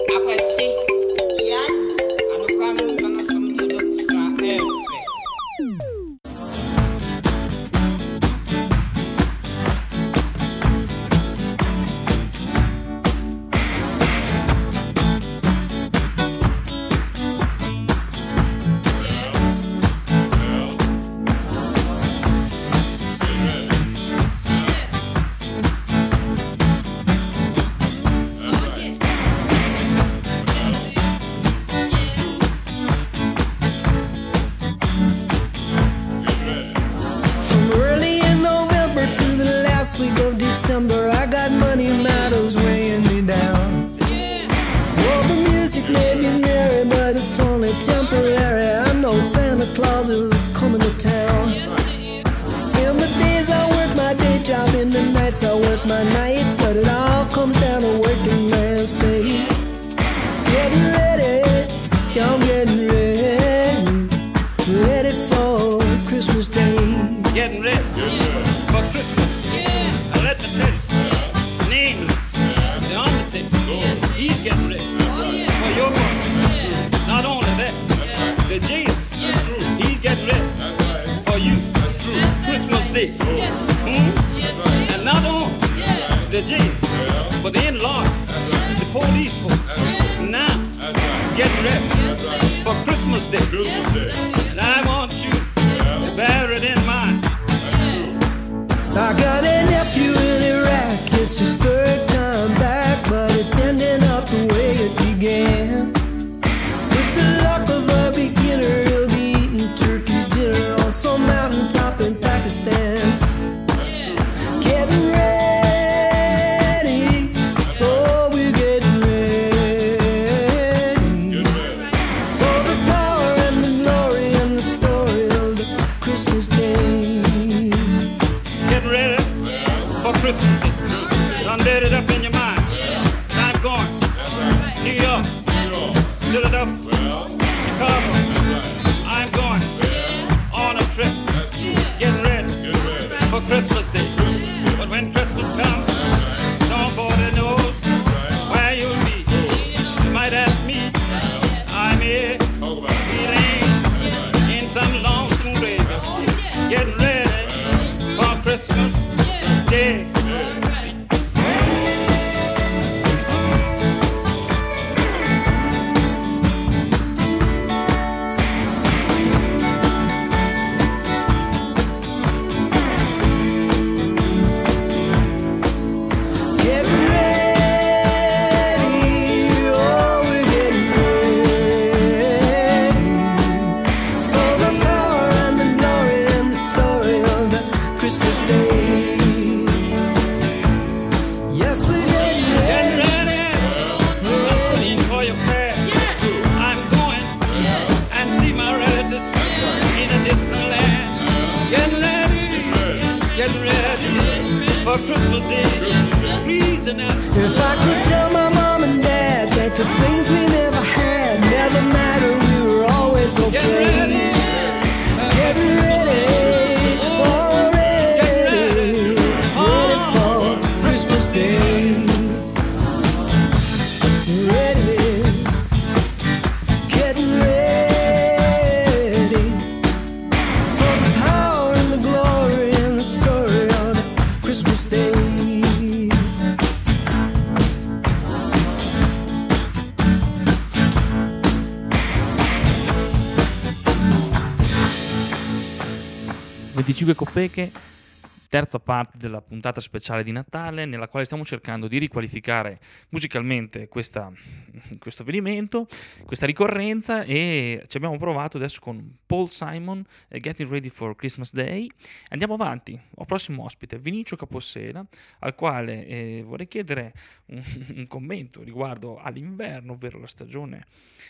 Coppeche, terza parte della puntata speciale di Natale, nella quale stiamo cercando di riqualificare musicalmente questo avvenimento, questa ricorrenza, e ci abbiamo provato adesso con Paul Simon e Getting Ready for Christmas Day. Andiamo avanti, al prossimo ospite, Vinicio Capossela, al quale vorrei chiedere un commento riguardo all'inverno, ovvero la stagione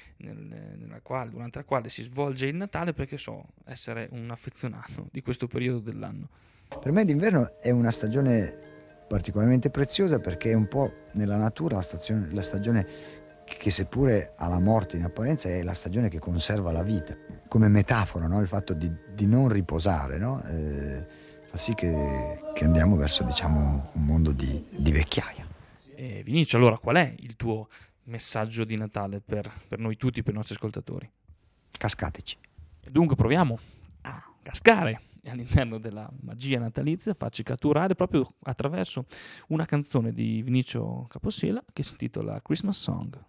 durante la quale si svolge il Natale, perché so essere un affezionato di questo periodo dell'anno. Per me l'inverno è una stagione particolarmente preziosa, perché è un po' nella natura la stagione che, seppure ha la morte in apparenza, è la stagione che conserva la vita. Come metafora, no? Il fatto di non riposare, no? Fa sì che andiamo verso, diciamo, un mondo di vecchiaia. Vinicio, allora qual è il tuo messaggio di Natale per noi tutti, per i nostri ascoltatori. Cascateci. Dunque proviamo a cascare all'interno della magia natalizia, farci catturare proprio attraverso una canzone di Vinicio Capossela che si intitola Christmas Song.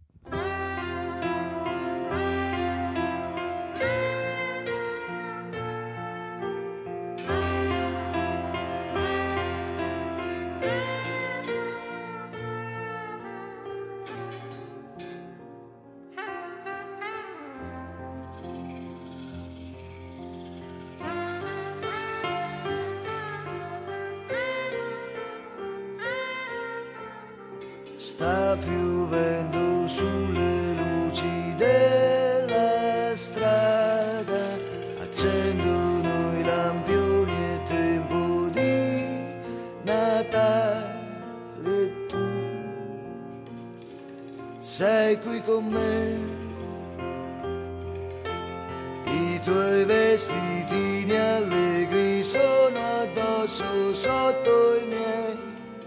Sta piovendo sulle luci della strada, accendono i lampioni, è tempo di Natale. Tu sei qui con me, i tuoi vestitini allegri sono addosso sotto i miei.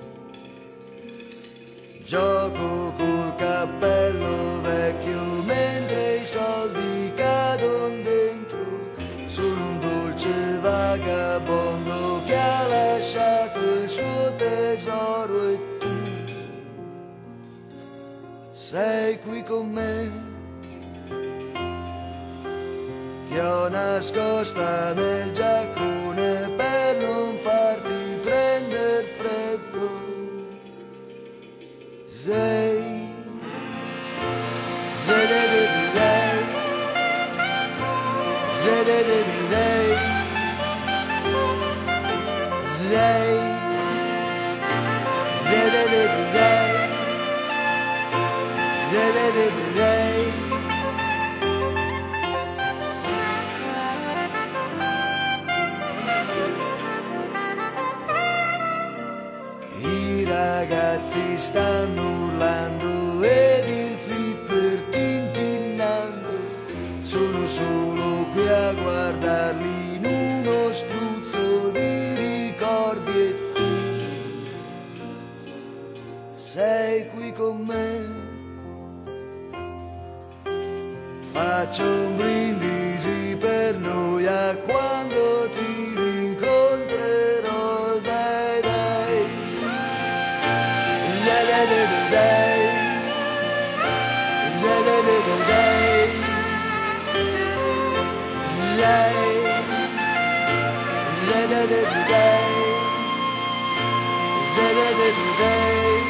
Gioco col cappello vecchio mentre i soldi cadono dentro. Sono un dolce vagabondo che ha lasciato il suo tesoro e tu sei qui con me. Ti ho nascosta nel giaccone per non farti prendere freddo. Sei, zedededidei, zedededidei, sei, zedededidei, zedededidei. I ragazzi stanno urlando ed il flipper tintinnando. Sono solo qui a guardarli in uno spruzzo di ricordi e tu sei qui con me. Faccio un brindisi per noi a quando ti rincontrerò, dai dai. Zedededidei, zedededidei, zedededidei, zedededidei.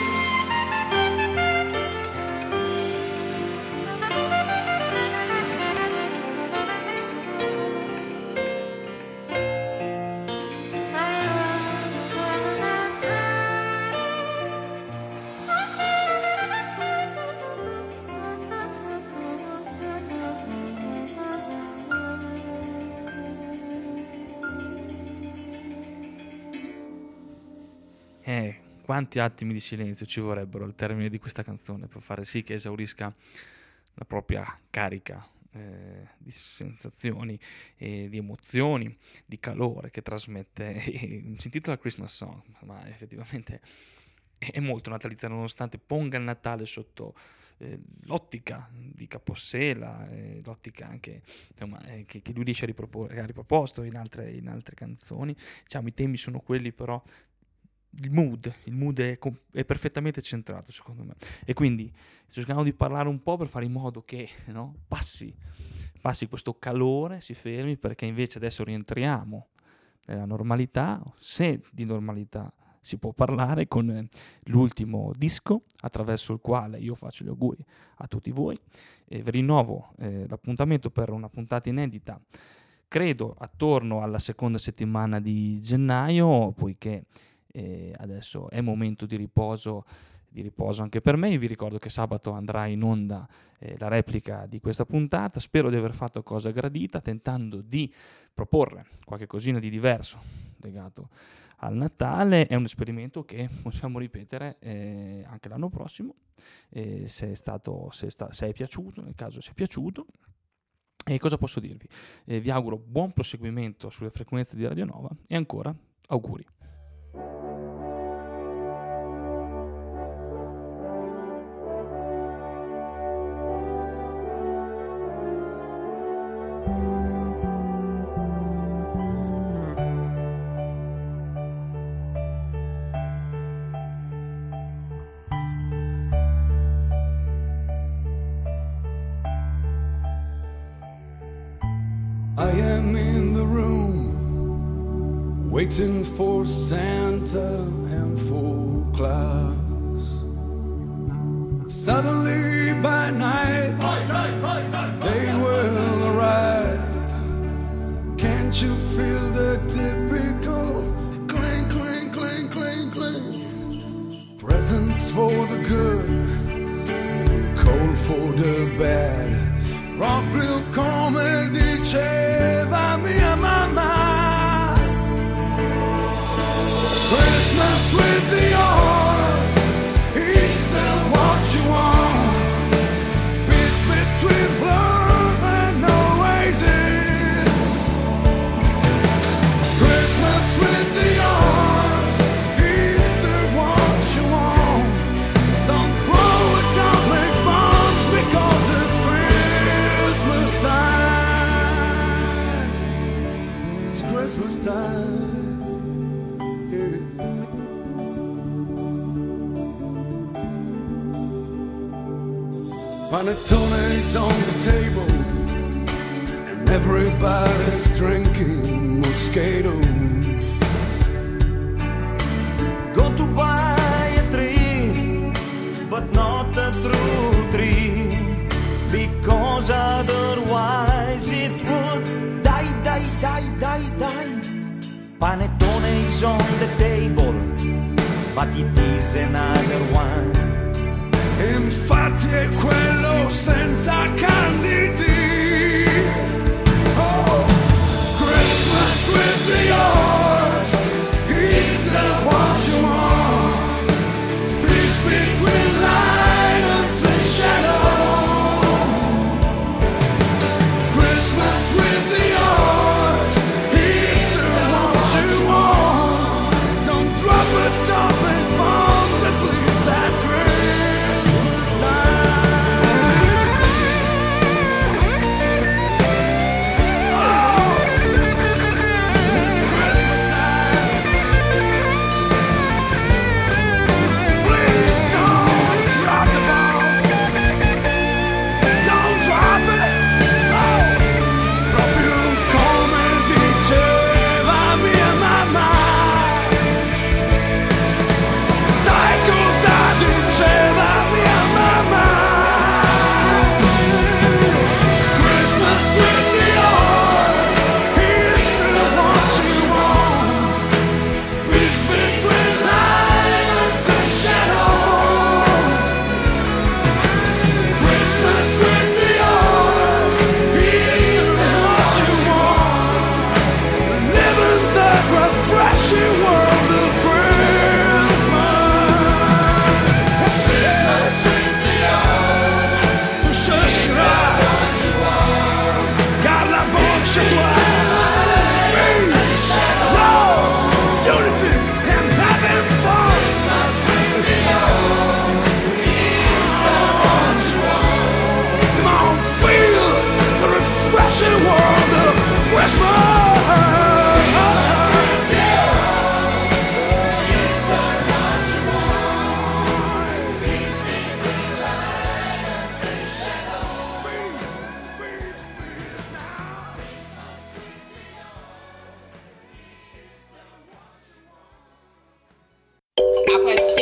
Quanti attimi di silenzio ci vorrebbero al termine di questa canzone per fare sì che esaurisca la propria carica di sensazioni, di emozioni, di calore che trasmette. Si intitola Christmas Song, ma effettivamente è molto natalizia, nonostante ponga il Natale sotto l'ottica di Capossela, l'ottica anche insomma, che lui riesce ha riproposto in altre canzoni. Diciamo, i temi sono quelli, però il mood è perfettamente centrato, secondo me, e quindi sto cercando di parlare un po' per fare in modo che, no, passi questo calore, si fermi, perché invece adesso rientriamo nella normalità, se di normalità si può parlare, con l'ultimo disco attraverso il quale io faccio gli auguri a tutti voi e vi rinnovo l'appuntamento per una puntata inedita, credo attorno alla seconda settimana di gennaio, poiché adesso è momento di riposo anche per me. Io vi ricordo che sabato andrà in onda la replica di questa puntata. Spero di aver fatto cosa gradita, tentando di proporre qualche cosina di diverso legato al Natale. È un esperimento che possiamo ripetere anche l'anno prossimo, se è piaciuto, nel caso sia piaciuto. E cosa posso dirvi? Vi auguro buon proseguimento sulle frequenze di Radio Nova e ancora auguri. am in the room, waiting for Santa and for Claus. Suddenly by night, they will arrive. Can't you feel the typical clink, clink, clink, clink, clink? Presents for the good, cold for the bad. Proprio come diceva mia mamma. Christmas with the odds, Easter what you want. Peace between love and oasis. Christmas with the odds, Easter what you want. Don't throw atomic bombs because it's Christmas time. It's Christmas time. Yeah. Panettone's on the table and everybody's drinking Moscato. Go to buy a tree, but not a true tree, because otherwise it would die, die, die, die, die. Panettone is on the table, but it is another one. Infatti è quello senza canditi. Oh, Christmas with the odds, Easter what you want. Peace between light and shadow. Christmas with the odds, Easter what you want. Don't drop atomic bombs, at least that Christmas time. Oh, it's Christmas time. Please don't drop the bomb. Don't drop it. Oh, proprio come diceva mia mamma. Sai cosa diceva mia mamma? Christmas with the odds, Easter what you want. Peace between light and shadow. Christmas with the odds, Easter what you want. Live in that refreshing world of Christmas. Christmas with the odds, chercherai. Garde la banque chez toi. Peace, love, unity, and having fun. Christmas with the odds, Easter what you want. Come on, feel the refreshing world of Christmas. A questo